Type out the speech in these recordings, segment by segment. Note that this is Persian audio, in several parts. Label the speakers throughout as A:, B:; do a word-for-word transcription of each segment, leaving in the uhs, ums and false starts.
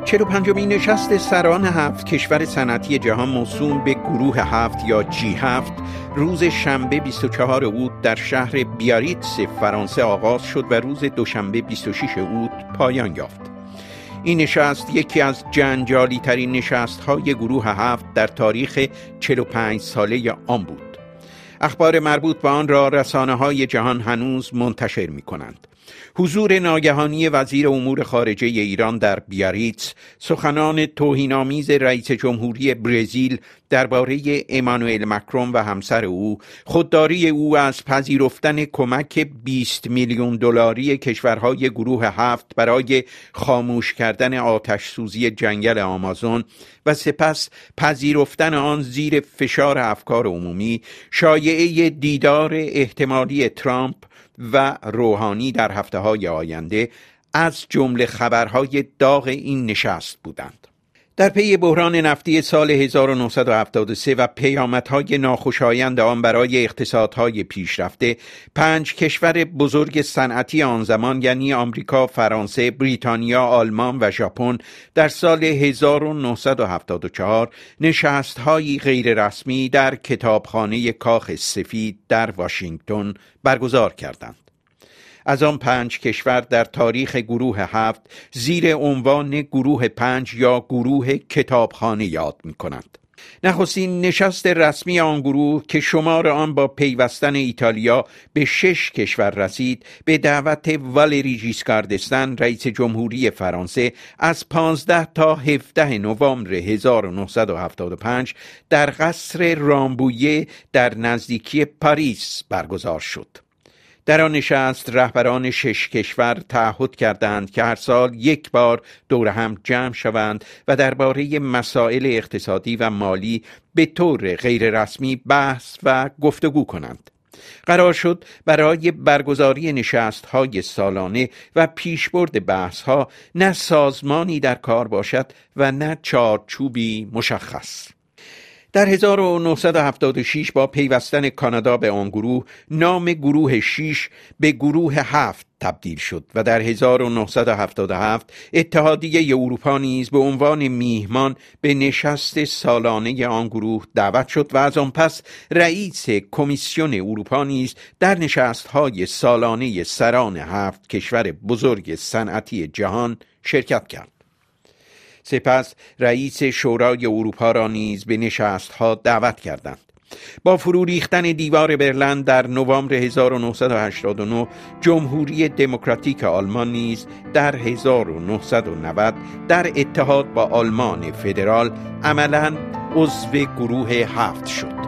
A: چهل و پنجمین نشست سران هفت کشور صنعتی جهان موسوم به گروه هفت یا جی هفت روز شنبه بیست و چهار اوت در شهر بیاریتس فرانسه آغاز شد و روز دوشنبه بیست و شش اوت پایان یافت. این نشست یکی از جنجالی ترین نشست های گروه هفت در تاریخ چهل و پنج ساله آن بود. اخبار مربوط به آن را رسانه های جهان هنوز منتشر می کنند. حضور ناگهانی وزیر امور خارجه ایران در بیاریتس، سخنان توهین‌آمیز رئیس جمهوری برزیل درباره امانوئل مکرون و همسر او، خودداری او از پذیرفتن کمک بیست میلیون دلاری کشورهای گروه هفت برای خاموش کردن آتش سوزی جنگل آمازون و سپس پذیرفتن آن زیر فشار افکار عمومی، شایعه دیدار احتمالی ترامپ و روحانی در هفته‌های آینده از جمله خبرهای داغ این نشست بودند. در پی بحران نفتی سال هزار و نهصد و هفتاد و سه و پیامدهای ناخوشایند آن برای اقتصادهای پیشرفته، پنج کشور بزرگ صنعتی آن زمان یعنی آمریکا، فرانسه، بریتانیا، آلمان و ژاپن در سال هزار و نهصد و هفتاد و چهار نشست‌هایی غیر رسمی در کتابخانه کاخ سفید در واشنگتن برگزار کردند. از آن پنج کشور در تاریخ گروه هفت زیر عنوان گروه پنج یا گروه کتابخانه یاد می کنند. نخستین نشست رسمی آن گروه که شمار آن با پیوستن ایتالیا به شش کشور رسید، به دعوت والری ژیسکار دستن رئیس جمهوری فرانسه از پانزده تا هفده نوامبر هزار و نهصد و هفتاد و پنج در قصر رامبویه در نزدیکی پاریس برگزار شد. در آن نشست رهبران شش کشور تعهد کردند که هر سال یک بار دور هم جمع شوند و درباره مسائل اقتصادی و مالی به طور غیر رسمی بحث و گفتگو کنند. قرار شد برای برگزاری نشست‌های سالانه و پیشبرد بحث‌ها نه سازمانی در کار باشد و نه چارچوبی مشخص. در هزار و نهصد و هفتاد و شش با پیوستن کانادا به آن گروه، نام گروه شش به گروه هفت تبدیل شد و در هزار و نهصد و هفتاد و هفت اتحادیه اروپا نیز به عنوان میهمان به نشست سالانه آن گروه دعوت شد و از آن پس رئیس کمیسیون اروپا نیز در نشست‌های سالانه سران هفت کشور بزرگ صنعتی جهان شرکت کرد. سپس رئیس شورای اروپا را نیز به نشست‌ها دعوت کردند. با فرو ریختن دیوار برلین در نوامبر هزار و نهصد و هشتاد و نه، جمهوری دموکراتیک آلمان نیز در هزار و نهصد و نود در اتحاد با آلمان فدرال عملاً عضو گروه هفت شد.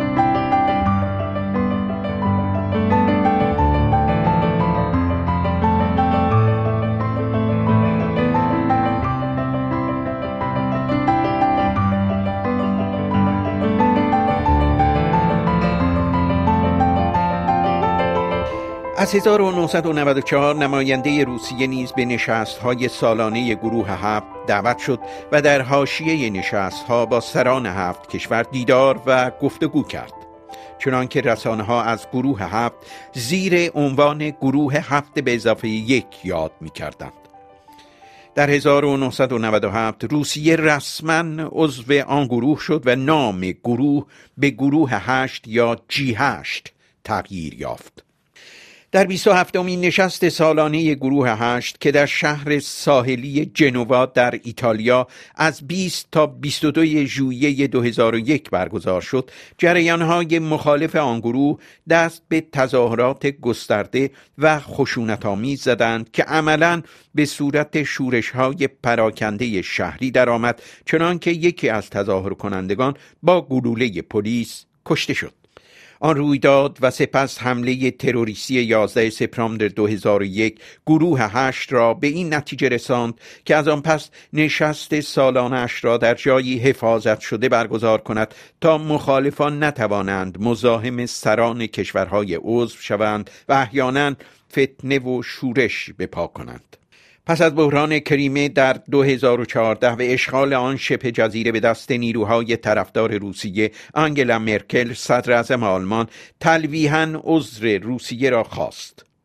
A: از هزار و نهصد و نود و چهار نماینده روسیه نیز به نشست‌های سالانه گروه هفت دعوت شد و در حاشیه نشست‌ها با سران هفت کشور دیدار و گفتگو کرد. چنانکه رسانه‌ها از گروه هفت زیر عنوان گروه هفت به اضافه یک یاد می‌کردند. در هزار و نهصد و نود و هفت روسیه رسما عضو آن گروه شد و نام گروه به گروه هشت یا جی هشت تغییر یافت. در بیست و هفتمین نشست سالانه گروه هشت که در شهر ساحلی جنوا در ایتالیا از بیست تا بیست و دو ژوئیه دو هزار و یک برگزار شد، جریان‌های مخالف آن گروه دست به تظاهرات گسترده و خشونت‌آمیز زدند که عملاً به صورت شورش‌های پراکنده شهری درآمد، چنانکه یکی از تظاهر کنندگان با گلوله پلیس کشته شد. آن رویداد و سپس حمله تروریستی یازده سپتامبر دو هزار و یک گروه هشت را به این نتیجه رساند که از آن پس نشست سالانه‌اش را در جایی حفاظت شده برگزار کند تا مخالفان نتوانند مزاحم سران کشورهای عضو شوند و احیانا فتنه و شورش بپا کنند. پس از بحران کریمه در دو هزار و چهارده و اشغال آن شبه جزیره به دست نیروهای طرفدار روسیه، آنگلا مرکل صدر اعظم آلمان تلویحاً عذر روسیه را خواست.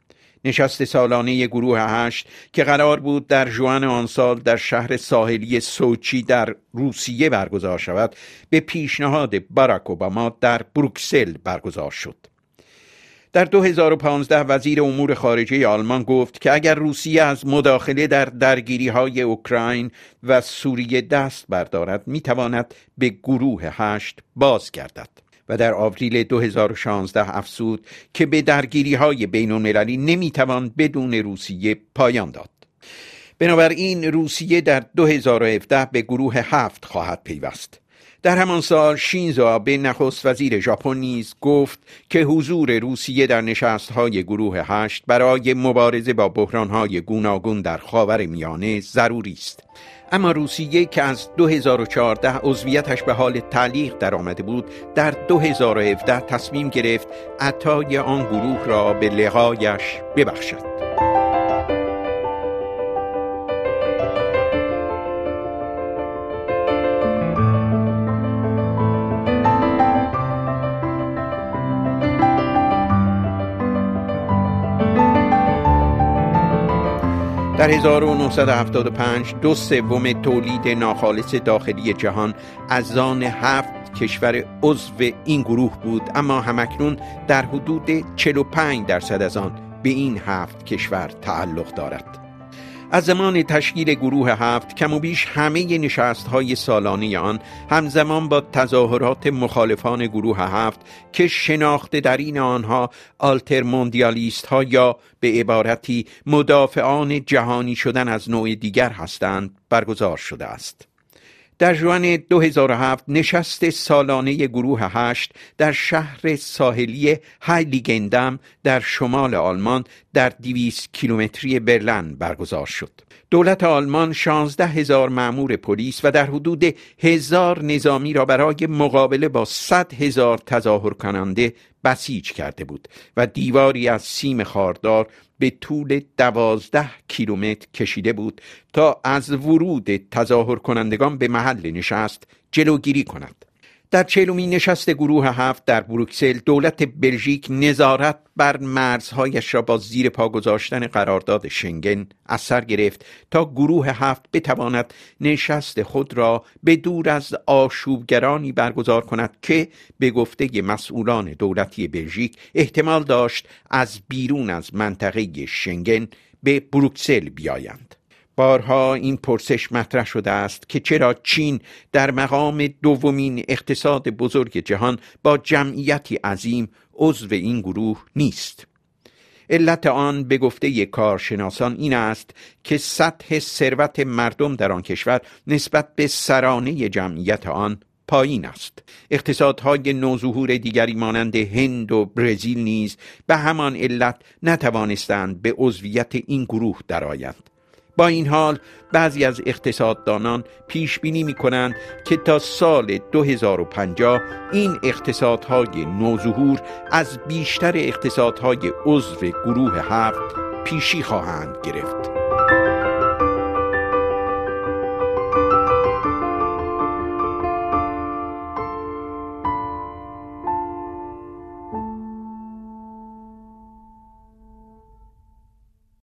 A: نشست سالانه گروه هشت که قرار بود در ژوئن آن سال در شهر ساحلی سوچی در روسیه برگزار شود، به پیشنهاد باراک اوباما در بروکسل برگزار شد. در دو هزار و پانزده وزیر امور خارجه آلمان گفت که اگر روسیه از مداخله در درگیری‌های اوکراین و سوریه دست بردارد می‌تواند به گروه هشت بازگردد و در آوریل دو هزار و شانزده افزود که به درگیری‌های بین‌المللی نمی‌توان بدون روسیه پایان داد. بنابراین روسیه در دو هزار و هفده به گروه هفت خواهد پیوست. در همان سال شینزو آبه نخست وزیر ژاپن نیز گفت که حضور روسیه در نشست‌های گروه هشت برای مبارزه با بحران‌های گوناگون در خاورمیانه ضروری است. اما روسیه که از دو هزار و چهارده عضویتش به حال تعلیق در آمده بود، در دو هزار و هفده تصمیم گرفت عطای آن گروه را به لقایش ببخشد. در هزار و نهصد و هفتاد و پنج دو سوم تولید ناخالص داخلی جهان از آن هفت کشور عضو این گروه بود، اما همکنون در حدود چهل و پنج درصد از آن به این هفت کشور تعلق دارد. از زمان تشکیل گروه هفت کم و بیش همه نشست‌های سالانه آن همزمان با تظاهرات مخالفان گروه هفت که شناخته در این آنها آلترموندیالیست ها یا به عبارتی مدافعان جهانی شدن از نوع دیگر هستند برگزار شده است. در ژوئن دو هزار و هفت نشست سالانه گروه هشت در شهر ساحلی هایلیگندم در شمال آلمان در دویست کیلومتری برلین برگزار شد. دولت آلمان شانزده هزار مأمور پلیس و در حدود هزار نظامی را برای مقابله با صد هزار تظاهر کننده بسیج کرده بود و دیواری از سیم خاردار به طول دوازده کیلومتر کشیده بود تا از ورود تظاهر کنندگان به محل نشست جلوگیری کند. در چهلمین نشست گروه هفت در بروکسل دولت بلژیک نظارت بر مرزهایش را با زیر پا گذاشتن قرارداد شنگن از سر گرفت تا گروه هفت بتواند نشست خود را به دور از آشوبگرانی برگزار کند که به گفته مسئولان دولتی بلژیک احتمال داشت از بیرون از منطقه شنگن به بروکسل بیایند. بارها این پرسش مطرح شده است که چرا چین در مقام دومین اقتصاد بزرگ جهان با جمعیتی عظیم عضو این گروه نیست. علت آن به گفته کارشناسان این است که سطح ثروت مردم در آن کشور نسبت به سرانه جمعیت آن پایین است. اقتصادهای نوظهور دیگری مانند هند و برزیل نیز به همان علت نتوانستند به عضویت این گروه درآیند. با این حال بعضی از اقتصاددانان پیش بینی می کنند که تا سال دو هزار و پنجاه این اقتصادهای نوظهور از بیشتر اقتصادهای عضو گروه هفت پیشی خواهند گرفت.